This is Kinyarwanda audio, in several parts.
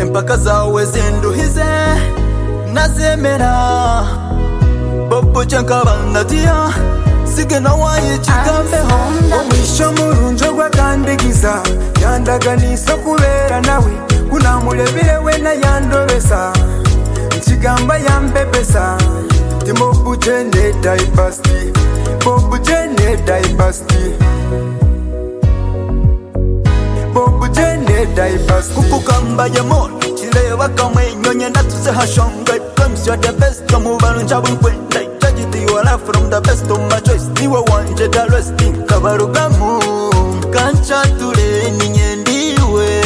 impaka zawe zinduhize nazemera Bobo Chankabanadia Sigena waye chigambeho Omwisho murunjo gwa kandigiza yandaganisa kubera nawe kunamulebire wena yandobesa Chigamba yambebesa Timobu jene daibasti Bobu jene daibasti Bobu jene daibasti Kukukamba ya moni Chilewa kamwe nyonye natuze hashonga Comes you're the best Kamubanu nchabu mkwenda Judge you are from the best of my choice Niwe wanje da resting Kabarugamu Kancha tule ninyendiwe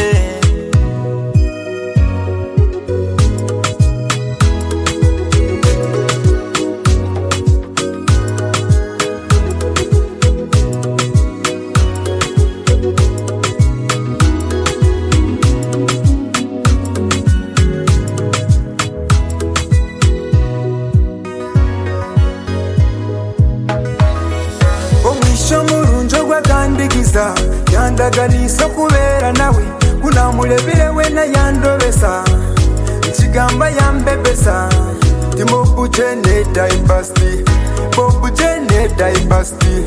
Murunjo gwa kandigiza yandaganisa kubera nawe kunamulebire wena yandobesa Chigamba yambebesa Timobu jene daibasti Bobu jene daibasti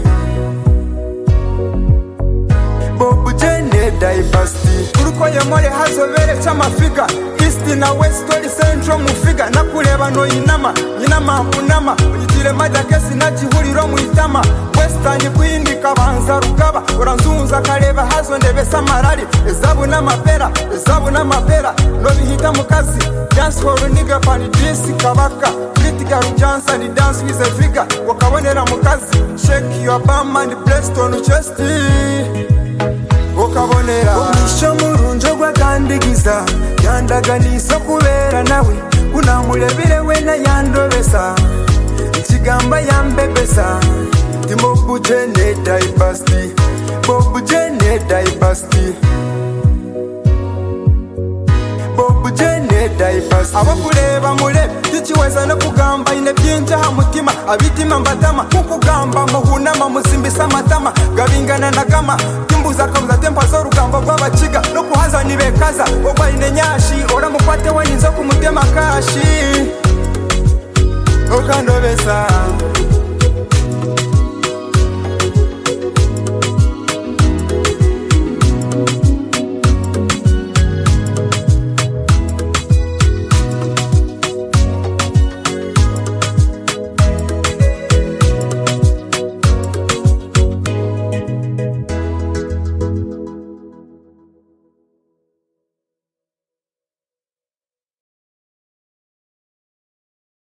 Bobu jene daibasti Uruko yamole hazobere chamafiga East na West oli Central mufiga Nakuleba no inama unama Ujitile majakesi na chihuliro muitama Western kwindi kabanza rugaba Uranzunza kaleba hazo ndebesa marari Ezabu na mapera No bihita mukazi Dance for a nigga pani disi kabaka Critical jansa ni dance with a figure Wakabonera mukazi Shake your bum and bless on chest Wakabonera Omwisho murunjo gwa kandigiza yandaganisa kubera nawe kunamulebire wena yandobesa Chigamba yambebesa Timobu jene daibasti Bobu jene daibasti Bobu jene daibasti Abakuleba mule tichiweza no kugamba ine byinja ha mutima abitima mbatama kukugamba muhunama musimbisa matama gabingana nagama timbuza kabuza tempa zo rugamba rw'abakiga no kuhaza nibekaza ogwa ine nyashi ora mukwate we ninzo kumutema kashi okandobesa